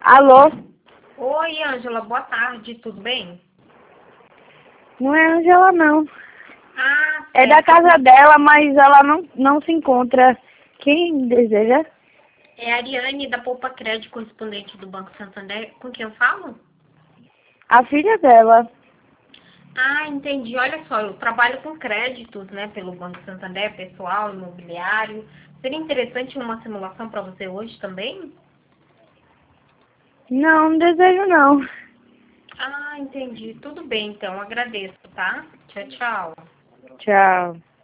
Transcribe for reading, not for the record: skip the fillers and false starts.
Alô? Oi, Ângela, boa tarde, tudo bem? Não é Angela, não. Ah, É da certo. casa dela, mas ela não se encontra. Quem deseja? É a Ariane da Poupa Crédito, correspondente do Banco Santander. Com quem eu falo? A filha dela. Ah, entendi. Olha só, eu trabalho com créditos, né, pelo Banco Santander, pessoal, imobiliário. Seria interessante uma simulação para você hoje também? Não desejo, não. Ah, entendi. Tudo bem, então. Agradeço, tá? Tchau, tchau. Tchau.